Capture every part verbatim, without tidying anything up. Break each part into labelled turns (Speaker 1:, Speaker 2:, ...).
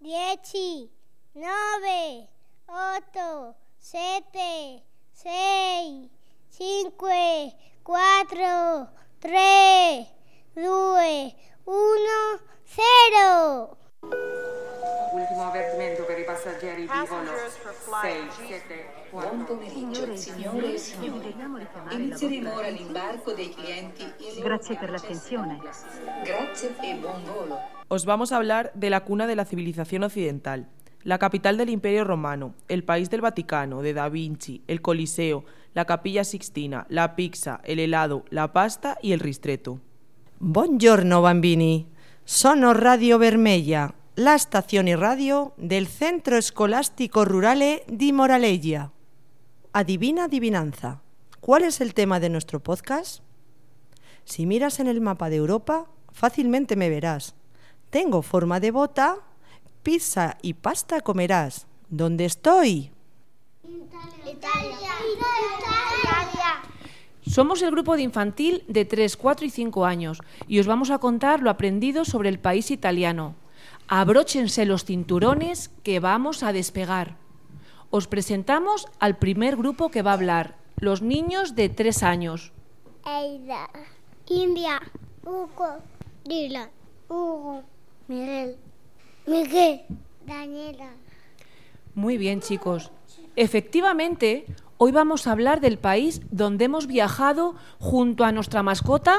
Speaker 1: dieci, nove, otto, sette, sei, cinque, quattro, tre, due, uno, zero.
Speaker 2: Ultimo avvertimento per i passeggeri di volo sei sette quattro.
Speaker 3: Buon pomeriggio, signore e signori. Inizieremo ora l'imbarco dei clienti.
Speaker 4: Grazie per l'attenzione.
Speaker 3: Grazie e buon volo.
Speaker 5: Os vamos a hablar de la cuna de la civilización occidental, la capital del Imperio Romano, el país del Vaticano, de Da Vinci, el Coliseo, la Capilla Sixtina, la pizza, el helado, la pasta y el ristretto.
Speaker 6: Buongiorno bambini, sono Radio Vermella, la stazione radio del Centro Scolastico Rurale di Moralegia. Adivina adivinanza, ¿cuál es el tema de nuestro podcast? Si miras en el mapa de Europa, fácilmente me verás. Tengo forma de bota, pizza y pasta comerás. ¿Dónde estoy?
Speaker 1: Italia. Italia. Italia.
Speaker 7: Somos el grupo de infantil de tres, cuatro y cinco años y os vamos a contar lo aprendido sobre el país italiano. Abróchense los cinturones que vamos a despegar. Os presentamos al primer grupo que va a hablar, los niños de tres años.
Speaker 1: Eida, India, Hugo, Dylan, Hugo, Miguel, Miguel, Daniela.
Speaker 7: Muy bien, chicos. Efectivamente, hoy vamos a hablar del país donde hemos viajado junto a nuestra mascota.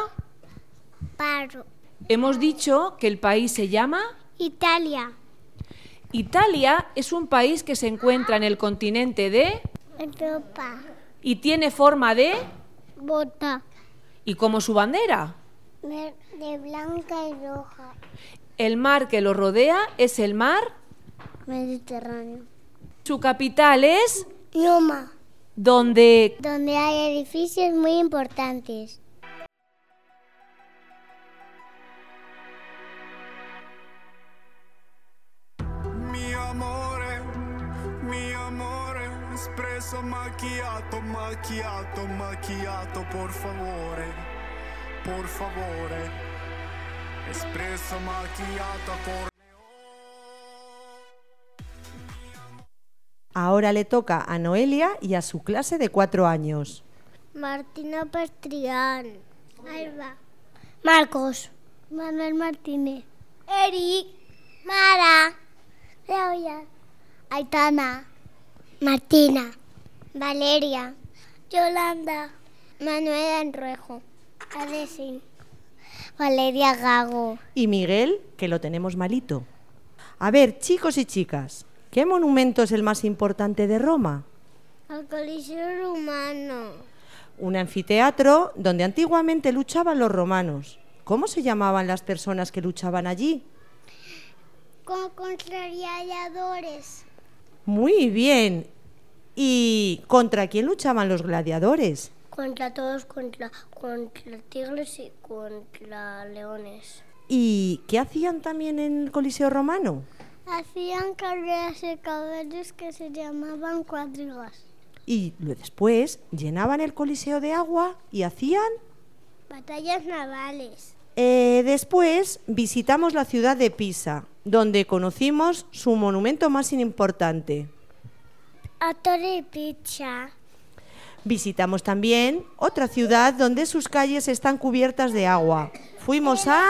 Speaker 1: Paro.
Speaker 7: Hemos dicho que el país se llama
Speaker 1: Italia.
Speaker 7: Italia es un país que se encuentra en el continente de
Speaker 1: Europa.
Speaker 7: y tiene forma de
Speaker 1: Bota.
Speaker 7: y como su bandera.
Speaker 1: De blanca y roja.
Speaker 7: El mar que lo rodea es el mar
Speaker 1: Mediterráneo.
Speaker 7: Su capital es
Speaker 1: Roma.
Speaker 7: donde
Speaker 1: Donde hay edificios muy importantes.
Speaker 8: Mi amore, mi amore, espresso macchiato, macchiato, macchiato, por favore, por favore, espresso macchiato por...
Speaker 6: Ahora le toca a Noelia y a su clase de cuatro años.
Speaker 1: Martina Pastrián. Alba. Marcos. Manuel Martínez. Eric. Mara. Claudia. Aitana. Martina. Valeria. Yolanda. Manuela Enruejo. Adesi. Valeria Gago.
Speaker 6: Y Miguel, que lo tenemos malito. A ver, chicos y chicas, ¿qué monumento es el más importante de Roma?
Speaker 1: El Coliseo Romano.
Speaker 6: Un anfiteatro donde antiguamente luchaban los romanos. ¿Cómo se llamaban las personas que luchaban allí?
Speaker 1: Con gladiadores.
Speaker 6: Muy bien. ¿Y contra quién luchaban los gladiadores?
Speaker 1: Contra todos, contra, contra tigres y contra leones.
Speaker 6: ¿Y qué hacían también en el Coliseo Romano?
Speaker 1: Hacían carreras de caballos que se llamaban cuadrigas.
Speaker 6: Y después llenaban el Coliseo de agua y hacían...
Speaker 1: batallas navales.
Speaker 6: Eh, después visitamos la ciudad de Pisa, donde conocimos su monumento más importante.
Speaker 1: A Torre Pizza.
Speaker 6: Visitamos también otra ciudad donde sus calles están cubiertas de agua. Fuimos a...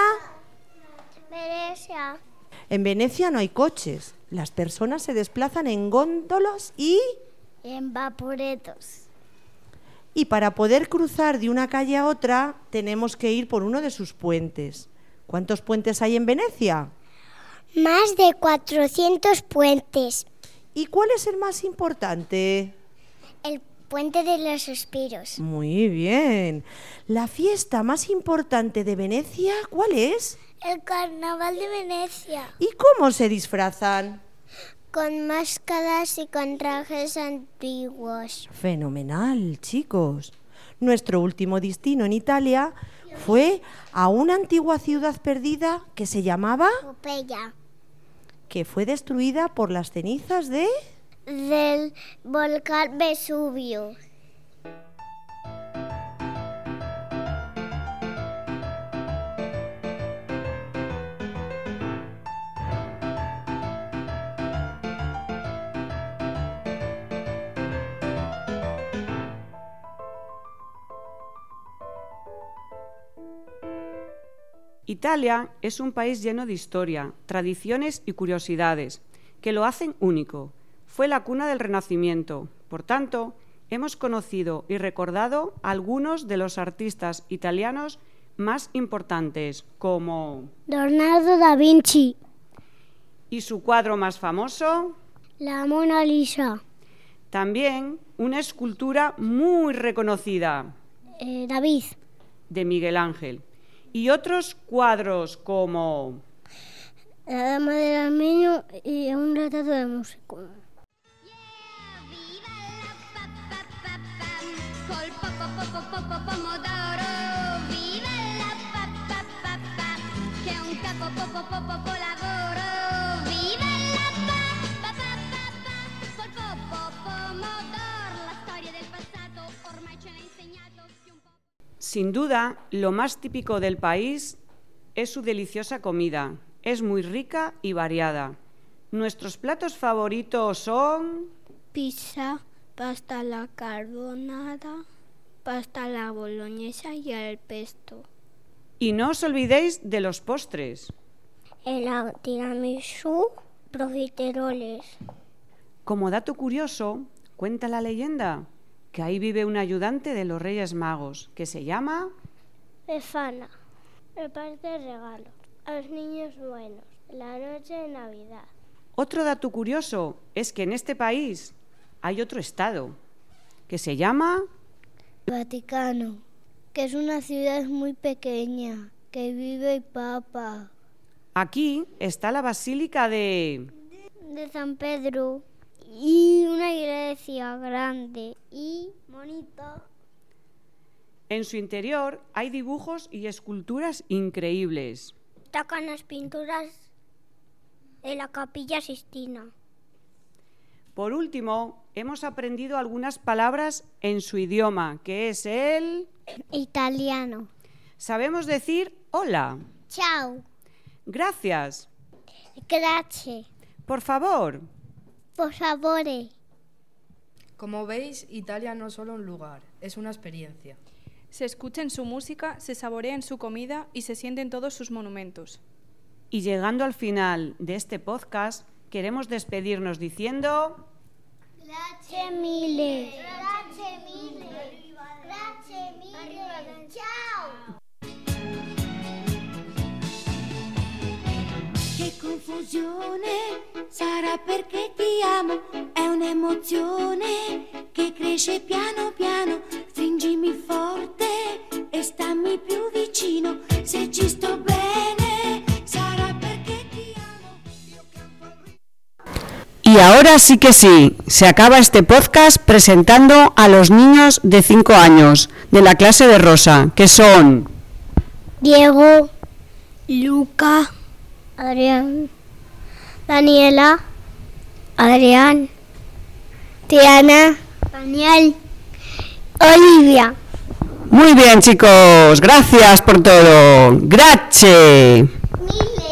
Speaker 1: Venecia.
Speaker 6: En Venecia no hay coches. Las personas se desplazan en góndolas y...
Speaker 1: en vaporetos.
Speaker 6: Y para poder cruzar de una calle a otra tenemos que ir por uno de sus puentes. ¿Cuántos puentes hay en Venecia?
Speaker 1: Más de cuatrocientos puentes.
Speaker 6: ¿Y cuál es el más importante?
Speaker 1: El puente de los suspiros.
Speaker 6: Muy bien. ¿La fiesta más importante de Venecia cuál es?
Speaker 1: El carnaval de Venecia.
Speaker 6: ¿Y cómo se disfrazan?
Speaker 1: Con máscaras y con trajes antiguos.
Speaker 6: Fenomenal, chicos. Nuestro último destino en Italia fue a una antigua ciudad perdida que se llamaba...
Speaker 1: Pompeya.
Speaker 6: Que fue destruida por las cenizas de...
Speaker 1: del volcán Vesubio.
Speaker 9: Italia es un país lleno de historia, tradiciones y curiosidades, que lo hacen único. Fue la cuna del Renacimiento. Por tanto, hemos conocido y recordado algunos de los artistas italianos más importantes, como
Speaker 1: Leonardo da Vinci.
Speaker 9: ¿Y su cuadro más famoso?
Speaker 1: La Mona Lisa.
Speaker 9: También una escultura muy reconocida.
Speaker 1: Eh, David.
Speaker 9: De Miguel Ángel. Y otros cuadros como
Speaker 1: La Dama del Armenio y un retrato de músico.
Speaker 9: Sin duda, lo más típico del país es su deliciosa comida. Es muy rica y variada. Nuestros platos favoritos son
Speaker 1: Pizza, pasta alla carbonara, pasta alla boloñesa y el pesto.
Speaker 9: Y no os olvidéis de los postres.
Speaker 1: El tiramisú, profiteroles.
Speaker 9: Como dato curioso, cuenta la leyenda que ahí vive un ayudante de los Reyes Magos, que se llama
Speaker 1: Befana. Reparte regalos a los niños buenos la noche de Navidad.
Speaker 9: Otro dato curioso es que en este país hay otro estado, que se llama
Speaker 1: Vaticano, que es una ciudad muy pequeña, que vive el Papa.
Speaker 9: Aquí está la Basílica de
Speaker 1: de San Pedro. Y una iglesia grande y bonita.
Speaker 9: En su interior hay dibujos y esculturas increíbles.
Speaker 1: Destacan las pinturas de la Capilla Sixtina.
Speaker 9: Por último, hemos aprendido algunas palabras en su idioma, que es el
Speaker 1: italiano.
Speaker 9: Sabemos decir hola.
Speaker 1: Chao.
Speaker 9: Gracias.
Speaker 1: Grazie.
Speaker 9: Por favor.
Speaker 1: Por favor.
Speaker 10: Como veis, Italia no es solo un lugar, es una experiencia.
Speaker 11: Se escucha en su música, se saborea en su comida y se siente en todos sus monumentos.
Speaker 9: Y llegando al final de este podcast, queremos despedirnos diciendo
Speaker 1: Grazie mille. Grazie mille. Grazie mille. Ciao.
Speaker 12: Che confusione, sarà perché ti amo, è un'emozione che cresce piano piano, stringimi forte e stammi più vicino, se ci sto bene, sarà perché ti amo.
Speaker 9: Y ahora sí que sí, se acaba este podcast presentando a los niños de cinco años de la clase de Rosa, que son
Speaker 1: Diego, Luca, Adrián, Daniela, Adrián, Tiana, Daniel, Olivia.
Speaker 9: Muy bien, chicos, gracias por todo. Grazie.